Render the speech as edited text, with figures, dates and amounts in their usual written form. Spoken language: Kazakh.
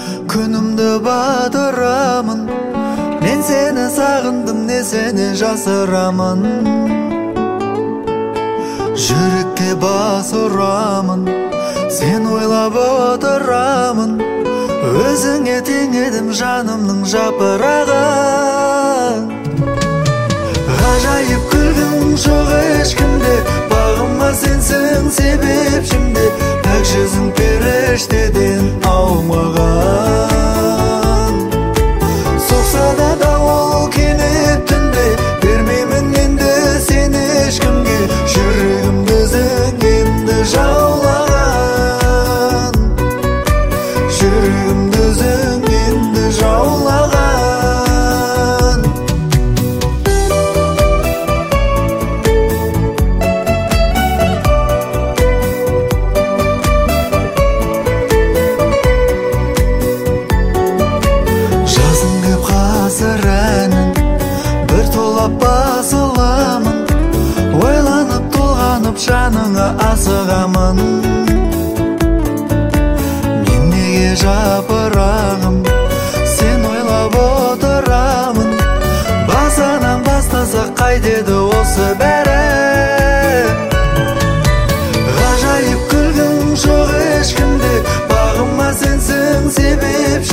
күнімді батырамын. Мен сені сағындым, не сені жасырамын. Жүрекке бас ұрамын, сен ойлап отырамын. Өзіңе тең едім жанымның жапырағын. Ғажайып күлгің жоқ ешкімде, бағыма сенсің себепшімде. Пәк жүзің періштеден аумаған. Соқса да дауыл кенет түнде, бермеймін енді сен ешкімге. Жүрегімді өзің енді жаулаған. Жүрегімді өзің енді жаулаған. Жазым көп ғасыр әнін бір толап басыламын. Ойланып толғанып жаныңа асығамын. Мен неге жапырағым, сен ойлап отырамын. Басынан бастасақ қайтеді осы бәрі. Ғажайып күлгің жоқ ешкімде, бағыма сенсің себепші.